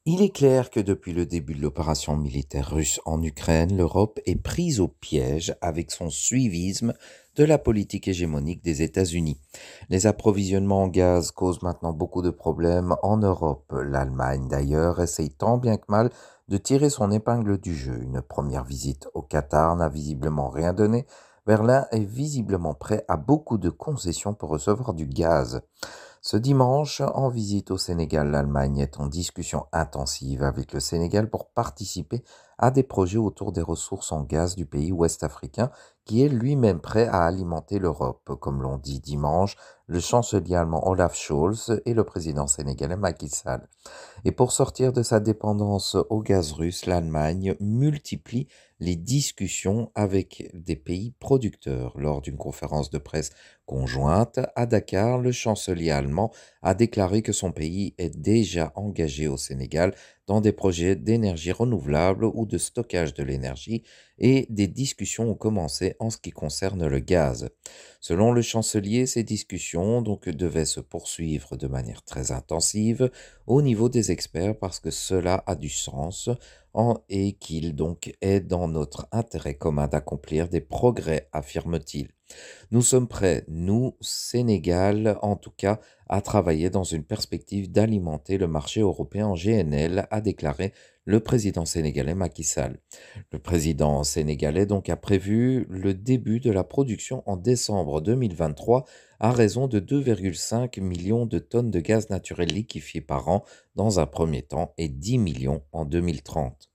Il est clair que depuis le début de l'opération militaire russe en Ukraine, l'Europe est prise au piège avec son suivisme de la politique hégémonique des États-Unis. Les approvisionnements en gaz causent maintenant beaucoup de problèmes en Europe. L'Allemagne, d'ailleurs, essaye tant bien que mal de tirer son épingle du jeu. Une première visite au Qatar n'a visiblement rien donné. Berlin est visiblement prêt à beaucoup de concessions pour recevoir du gaz. Ce dimanche, en visite au Sénégal, l'Allemagne est en discussion intensive avec le Sénégal pour participer à des projets autour des ressources en gaz du pays ouest africain qui est lui-même prêt à alimenter l'Europe, comme l'ont dit dimanche le chancelier allemand Olaf Scholz et le président sénégalais Macky Sall. Et pour sortir de sa dépendance au gaz russe, l'Allemagne multiplie les discussions avec des pays producteurs. Lors d'une conférence de presse conjointe à Dakar, le chancelier allemand a déclaré que son pays est déjà engagé au Sénégal dans des projets d'énergie renouvelable ou de stockage de l'énergie et des discussions ont commencé en ce qui concerne le gaz. Selon le chancelier, ces discussions donc devaient se poursuivre de manière très intensive au niveau des experts parce que cela a du sens et qu'il donc est dans notre intérêt commun d'accomplir des progrès, affirme-t-il. Nous sommes prêts, nous, Sénégal en tout cas, à travailler dans une perspective d'alimenter le marché européen en GNL, a déclaré le président sénégalais Macky Sall. Le président sénégalais donc a prévu le début de la production en décembre 2023 à raison de 2,5 millions de tonnes de gaz naturel liquéfié par an dans un premier temps et 10 millions en 2030.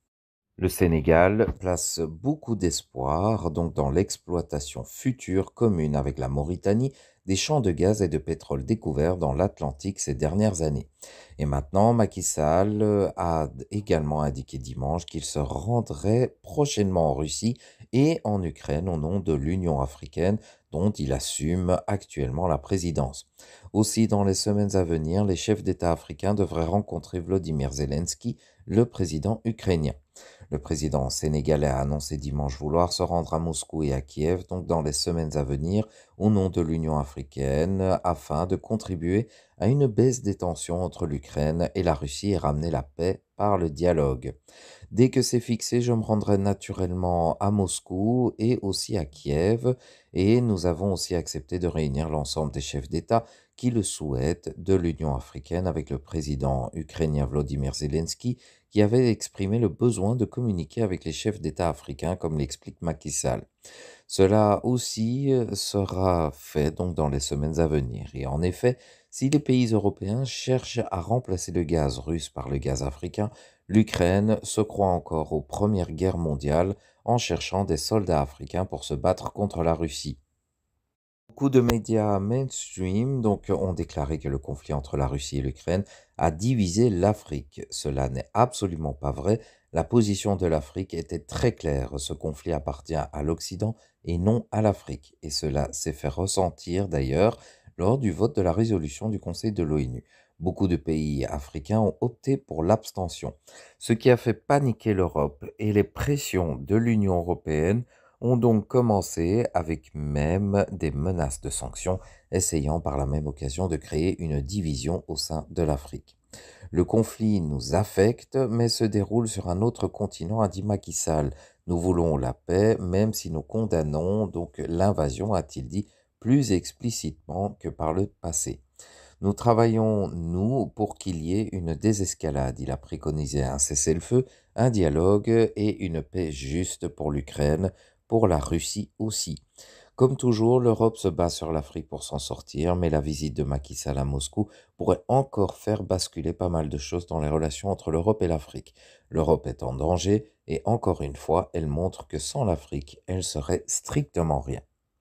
Le Sénégal place beaucoup d'espoir donc dans l'exploitation future commune avec la Mauritanie des champs de gaz et de pétrole découverts dans l'Atlantique ces dernières années. Et maintenant, Macky Sall a également indiqué dimanche qu'il se rendrait prochainement en Russie et en Ukraine au nom de l'Union africaine dont il assume actuellement la présidence. Aussi, dans les semaines à venir, les chefs d'État africains devraient rencontrer Volodymyr Zelensky, le président ukrainien. Le président sénégalais a annoncé dimanche vouloir se rendre à Moscou et à Kiev, donc dans les semaines à venir, au nom de l'Union africaine, afin de contribuer à une baisse des tensions entre l'Ukraine et la Russie et ramener la paix par le dialogue. Dès que c'est fixé, je me rendrai naturellement à Moscou et aussi à Kiev, et nous avons aussi accepté de réunir l'ensemble des chefs d'État qui le souhaitent de l'Union africaine avec le président ukrainien Volodymyr Zelensky qui avait exprimé le besoin de communiquer avec les chefs d'État africains comme l'explique Macky Sall. Cela aussi sera fait donc dans les semaines à venir. Et en effet, si les pays européens cherchent à remplacer le gaz russe par le gaz africain, l'Ukraine se croit encore aux Premières Guerres mondiales en cherchant des soldats africains pour se battre contre la Russie. Beaucoup de médias mainstream donc, ont déclaré que le conflit entre la Russie et l'Ukraine a divisé l'Afrique. Cela n'est absolument pas vrai. La position de l'Afrique était très claire. Ce conflit appartient à l'Occident et non à l'Afrique. Et cela s'est fait ressentir d'ailleurs lors du vote de la résolution du Conseil de l'ONU. Beaucoup de pays africains ont opté pour l'abstention, ce qui a fait paniquer l'Europe et les pressions de l'Union européenne ont donc commencé avec même des menaces de sanctions, essayant par la même occasion de créer une division au sein de l'Afrique. Le conflit nous affecte, mais se déroule sur un autre continent, a dit Macky Sall. Nous voulons la paix, même si nous condamnons donc l'invasion, a-t-il dit plus explicitement que par le passé. Nous travaillons, nous, pour qu'il y ait une désescalade. Il a préconisé un cessez-le-feu, un dialogue et une paix juste pour l'Ukraine, pour la Russie aussi. Comme toujours, l'Europe se bat sur l'Afrique pour s'en sortir, mais la visite de Macky Sall à Moscou pourrait encore faire basculer pas mal de choses dans les relations entre l'Europe et l'Afrique. L'Europe est en danger et encore une fois, elle montre que sans l'Afrique, elle serait strictement rien.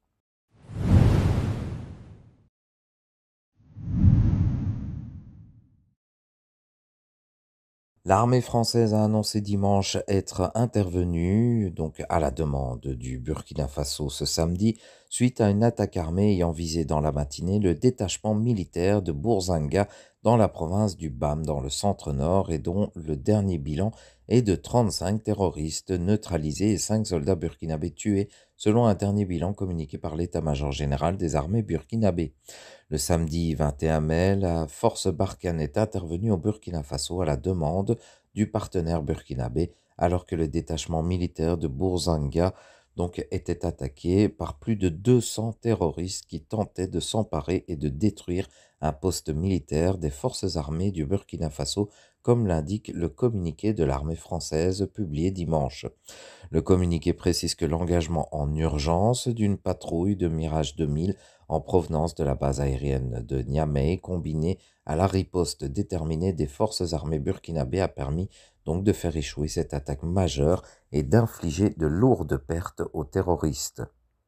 L'armée française a annoncé dimanche être intervenue, donc à la demande du Burkina Faso ce samedi, suite à une attaque armée ayant visé dans la matinée le détachement militaire de Bourzanga dans la province du Bam, dans le centre-nord, et dont le dernier bilan est de 35 terroristes neutralisés et 5 soldats burkinabés tués, selon un dernier bilan communiqué par l'état-major général des armées burkinabées. Le samedi 21 mai, la force Barkhane est intervenue au Burkina Faso à la demande du partenaire burkinabé, alors que le détachement militaire de Bourzanga était attaqué par plus de 200 terroristes qui tentaient de s'emparer et de détruire un poste militaire des forces armées du Burkina Faso, comme l'indique le communiqué de l'armée française publié dimanche. Le communiqué précise que l'engagement en urgence d'une patrouille de Mirage 2000 en provenance de la base aérienne de Niamey, combiné à la riposte déterminée des forces armées burkinabées, a permis donc de faire échouer cette attaque majeure et d'infliger de lourdes pertes aux terroristes.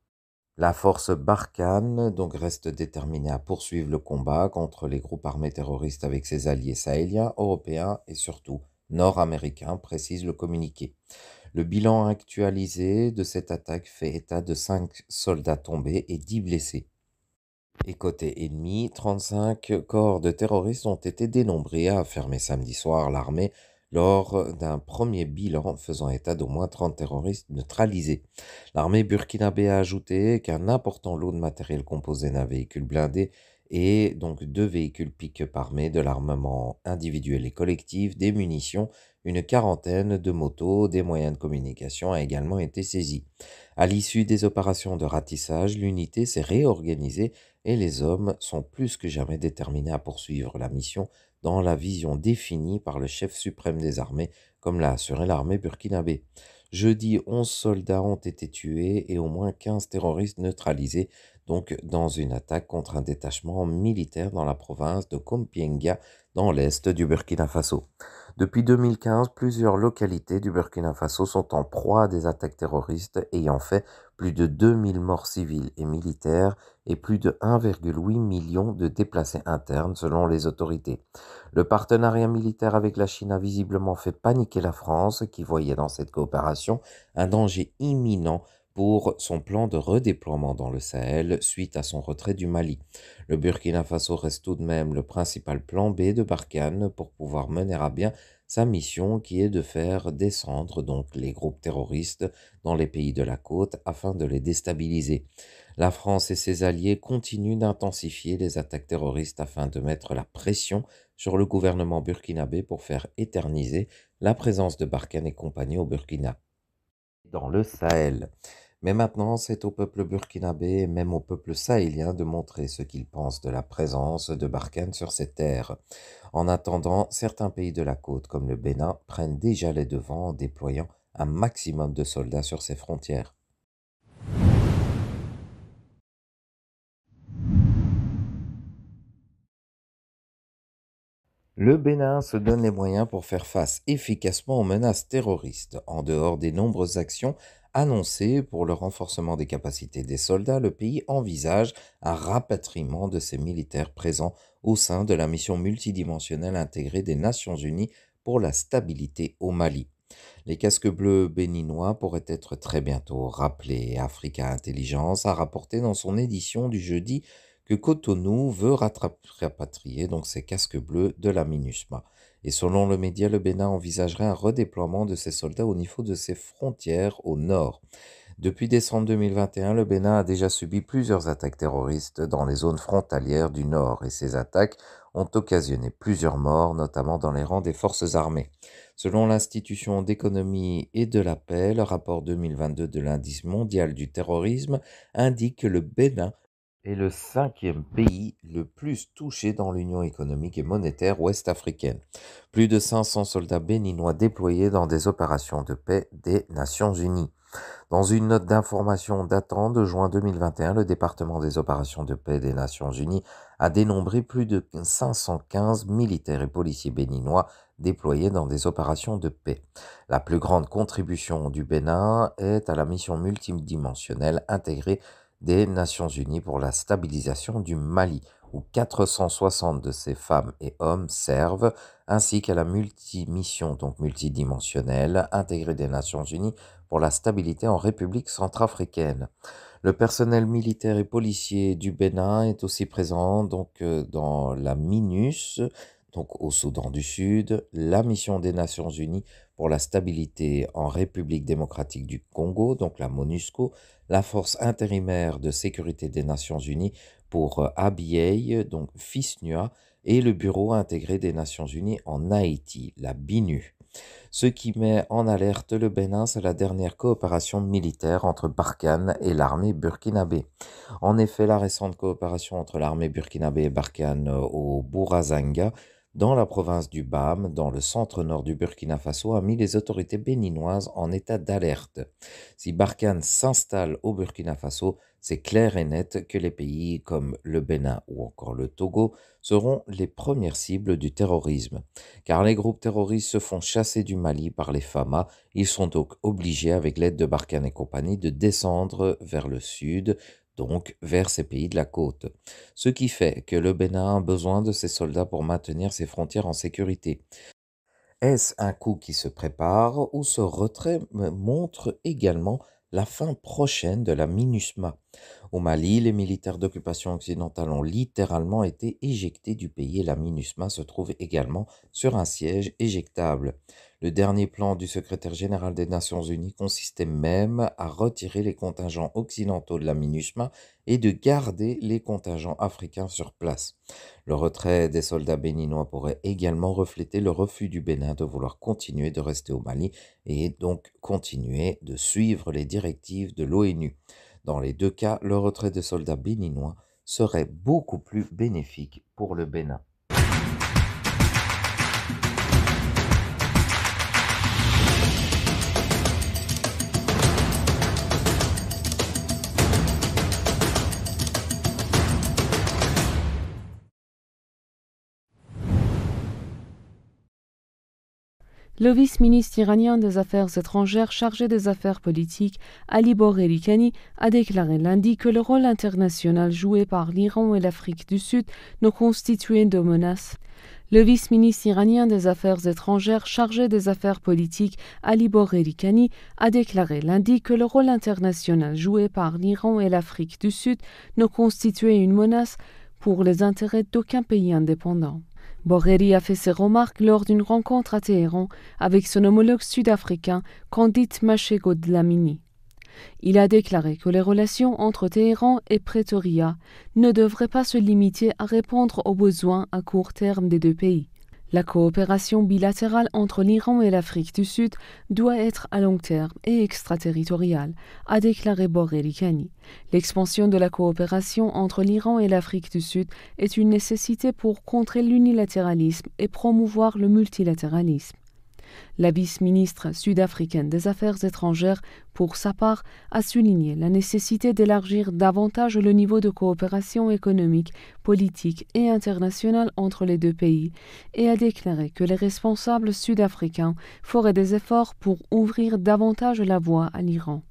La force Barkhane reste déterminée à poursuivre le combat contre les groupes armés terroristes avec ses alliés sahéliens, européens et surtout nord-américains, précise le communiqué. Le bilan actualisé de cette attaque fait état de 5 soldats tombés et 10 blessés. Et côté ennemi, 35 corps de terroristes ont été dénombrés, a affirmé samedi soir l'armée lors d'un premier bilan faisant état d'au moins 30 terroristes neutralisés. L'armée burkinabé a ajouté qu'un important lot de matériel composé d'un véhicule blindé et donc 2 véhicules pick-up armés, de l'armement individuel et collectif, des munitions, une quarantaine de motos, des moyens de communication a également été saisis. À l'issue des opérations de ratissage, l'unité s'est réorganisée et les hommes sont plus que jamais déterminés à poursuivre la mission dans la vision définie par le chef suprême des armées, comme l'a assuré l'armée burkinabé. Jeudi, 11 soldats ont été tués et au moins 15 terroristes neutralisés, dans une attaque contre un détachement militaire dans la province de Kompienga, dans l'est du Burkina Faso. Depuis 2015, plusieurs localités du Burkina Faso sont en proie à des attaques terroristes ayant fait plus de 2000 morts civils et militaires et plus de 1,8 million de déplacés internes selon les autorités. Le partenariat militaire avec la Chine a visiblement fait paniquer la France, qui voyait dans cette coopération un danger imminent pour son plan de redéploiement dans le Sahel suite à son retrait du Mali. Le Burkina Faso reste tout de même le principal plan B de Barkhane pour pouvoir mener à bien sa mission, qui est de faire descendre les groupes terroristes dans les pays de la côte afin de les déstabiliser. La France et ses alliés continuent d'intensifier les attaques terroristes afin de mettre la pression sur le gouvernement burkinabé pour faire éterniser la présence de Barkhane et compagnie au Burkina. Dans le Sahel. Mais maintenant, c'est au peuple burkinabé et même au peuple sahélien de montrer ce qu'ils pensent de la présence de Barkhane sur ces terres. En attendant, certains pays de la côte, comme le Bénin, prennent déjà les devants en déployant un maximum de soldats sur ses frontières. Le Bénin se donne les moyens pour faire face efficacement aux menaces terroristes. En dehors des nombreuses actions annoncées pour le renforcement des capacités des soldats, le pays envisage un rapatriement de ses militaires présents au sein de la mission multidimensionnelle intégrée des Nations Unies pour la stabilité au Mali. Les casques bleus béninois pourraient être très bientôt rappelés. Africa Intelligence a rapporté dans son édition du jeudi que Cotonou veut rapatrier ces casques bleus de la MINUSMA. Et selon le média, le Bénin envisagerait un redéploiement de ses soldats au niveau de ses frontières au nord. Depuis décembre 2021, le Bénin a déjà subi plusieurs attaques terroristes dans les zones frontalières du nord et ces attaques ont occasionné plusieurs morts, notamment dans les rangs des forces armées. Selon l'Institution d'économie et de la paix, le rapport 2022 de l'Indice mondial du terrorisme indique que le Bénin est le 5e pays le plus touché dans l'Union économique et monétaire ouest-africaine. Plus de 500 soldats béninois déployés dans des opérations de paix des Nations Unies. Dans une note d'information datant de juin 2021, le département des opérations de paix des Nations Unies a dénombré plus de 515 militaires et policiers béninois déployés dans des opérations de paix. La plus grande contribution du Bénin est à la mission multidimensionnelle intégrée des Nations Unies pour la stabilisation du Mali, où 460 de ces femmes et hommes servent, ainsi qu'à la multimission multidimensionnelle intégrée des Nations Unies pour la stabilité en République centrafricaine. Le personnel militaire et policier du Bénin est aussi présent dans la MINUS, donc au Soudan du Sud, la mission des Nations Unies pour la stabilité en République démocratique du Congo, donc la MONUSCO, la force intérimaire de sécurité des Nations Unies pour Abyei, donc FISNUA, et le Bureau intégré des Nations Unies en Haïti, la BINU. Ce qui met en alerte le Bénin, c'est la dernière coopération militaire entre Barkhane et l'armée burkinabé. En effet, la récente coopération entre l'armée burkinabé et Barkhane au Bourazanga, dans la province du Bam, dans le centre-nord du Burkina Faso, a mis les autorités béninoises en état d'alerte. Si Barkhane s'installe au Burkina Faso, c'est clair et net que les pays comme le Bénin ou encore le Togo seront les premières cibles du terrorisme. Car les groupes terroristes se font chasser du Mali par les FAMA, ils sont donc obligés, avec l'aide de Barkhane et compagnie, de descendre vers le sud, donc vers ces pays de la côte. Ce qui fait que le Bénin a besoin de ses soldats pour maintenir ses frontières en sécurité. Est-ce un coup qui se prépare ou ce retrait montre également la fin prochaine de la MINUSMA? Au Mali, les militaires d'occupation occidentale ont littéralement été éjectés du pays et la MINUSMA se trouve également sur un siège éjectable. Le dernier plan du secrétaire général des Nations Unies consistait même à retirer les contingents occidentaux de la MINUSMA et de garder les contingents africains sur place. Le retrait des soldats béninois pourrait également refléter le refus du Bénin de vouloir continuer de rester au Mali et donc continuer de suivre les directives de l'ONU. Dans les deux cas, le retrait des soldats béninois serait beaucoup plus bénéfique pour le Bénin. Le vice-ministre iranien des Affaires étrangères chargé des affaires politiques, Ali Bogherikhani, a déclaré lundi que le rôle international joué par l'Iran et l'Afrique du Sud ne constituait de menace. Le vice-ministre iranien des Affaires étrangères chargé des affaires politiques, Ali Bogherikhani, a déclaré lundi que le rôle international joué par l'Iran et l'Afrique du Sud ne constituait une menace pour les intérêts d'aucun pays indépendant. Bogheri a fait ses remarques lors d'une rencontre à Téhéran avec son homologue sud-africain Candide Machego Dlamini. Il a déclaré que les relations entre Téhéran et Pretoria ne devraient pas se limiter à répondre aux besoins à court terme des deux pays. La coopération bilatérale entre l'Iran et l'Afrique du Sud doit être à long terme et extraterritoriale, a déclaré Bogherikhani. L'expansion de la coopération entre l'Iran et l'Afrique du Sud est une nécessité pour contrer l'unilatéralisme et promouvoir le multilatéralisme. La vice-ministre sud-africaine des Affaires étrangères, pour sa part, a souligné la nécessité d'élargir davantage le niveau de coopération économique, politique et internationale entre les deux pays et a déclaré que les responsables sud-africains feraient des efforts pour ouvrir davantage la voie à l'Iran.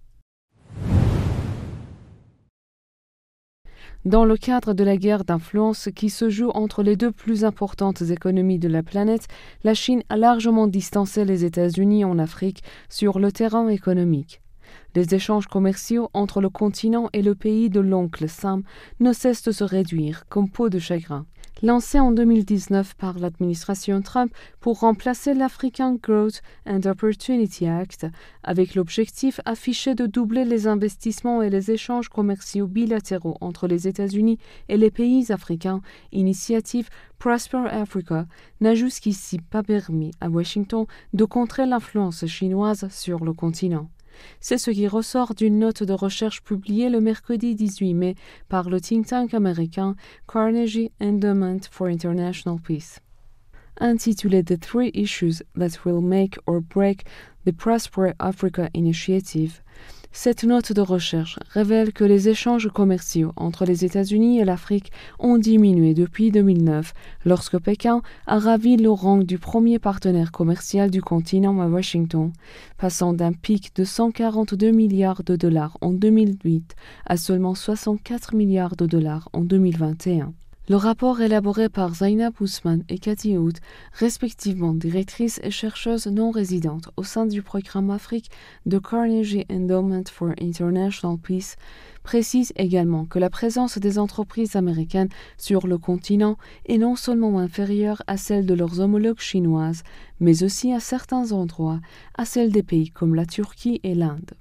Dans le cadre de la guerre d'influence qui se joue entre les deux plus importantes économies de la planète, la Chine a largement distancé les États-Unis en Afrique sur le terrain économique. Les échanges commerciaux entre le continent et le pays de l'oncle Sam ne cessent de se réduire comme peau de chagrin. Lancé en 2019 par l'administration Trump pour remplacer l'African Growth and Opportunity Act, avec l'objectif affiché de doubler les investissements et les échanges commerciaux bilatéraux entre les États-Unis et les pays africains, l'initiative Prosper Africa n'a jusqu'ici pas permis à Washington de contrer l'influence chinoise sur le continent. C'est ce qui ressort d'une note de recherche publiée le mercredi 18 mai par le think tank américain Carnegie Endowment for International Peace. Intitulée The Three Issues That Will Make or Break the Prosper Africa Initiative, cette note de recherche révèle que les échanges commerciaux entre les États-Unis et l'Afrique ont diminué depuis 2009, lorsque Pékin a ravi le rang du premier partenaire commercial du continent à Washington, passant d'un pic de 142 milliards de dollars en 2008 à seulement 64 milliards de dollars en 2021. Le rapport élaboré par Zainab Ousmane et Cathy Hout, respectivement directrices et chercheuses non résidentes au sein du programme Afrique de Carnegie Endowment for International Peace, précise également que la présence des entreprises américaines sur le continent est non seulement inférieure à celle de leurs homologues chinoises, mais aussi à certains endroits à celle des pays comme la Turquie et l'Inde.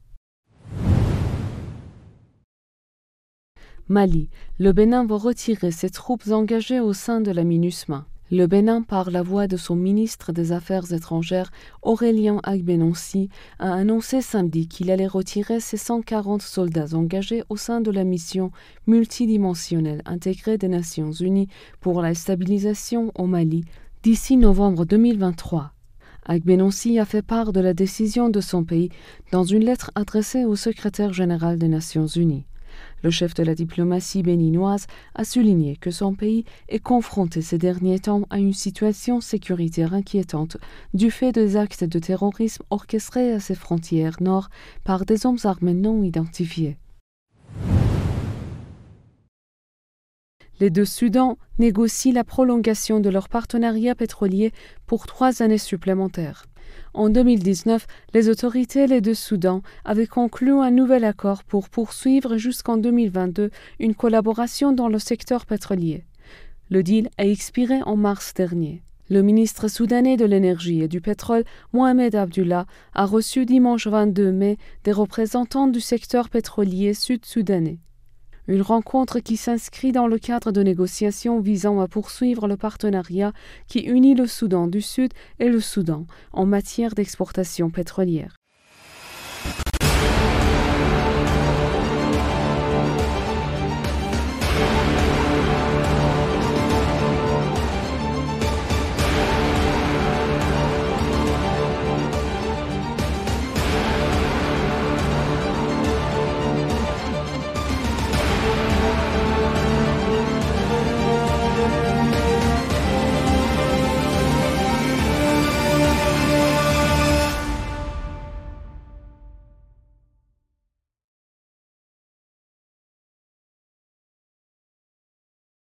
Mali. Le Bénin va retirer ses troupes engagées au sein de la MINUSMA. Le Bénin, par la voix de son ministre des Affaires étrangères, Aurélien Agbenonsi, a annoncé samedi qu'il allait retirer ses 140 soldats engagés au sein de la mission multidimensionnelle intégrée des Nations Unies pour la stabilisation au Mali d'ici novembre 2023. Agbenonsi a fait part de la décision de son pays dans une lettre adressée au secrétaire général des Nations Unies. Le chef de la diplomatie béninoise a souligné que son pays est confronté ces derniers temps à une situation sécuritaire inquiétante du fait des actes de terrorisme orchestrés à ses frontières nord par des hommes armés non identifiés. Les deux Soudans négocient la prolongation de leur partenariat pétrolier pour 3 années supplémentaires. En 2019, les autorités des deux Soudans avaient conclu un nouvel accord pour poursuivre jusqu'en 2022 une collaboration dans le secteur pétrolier. Le deal a expiré en mars dernier. Le ministre soudanais de l'énergie et du pétrole, Mohamed Abdullah, a reçu dimanche 22 mai des représentants du secteur pétrolier sud-soudanais. Une rencontre qui s'inscrit dans le cadre de négociations visant à poursuivre le partenariat qui unit le Soudan du Sud et le Soudan en matière d'exportation pétrolière.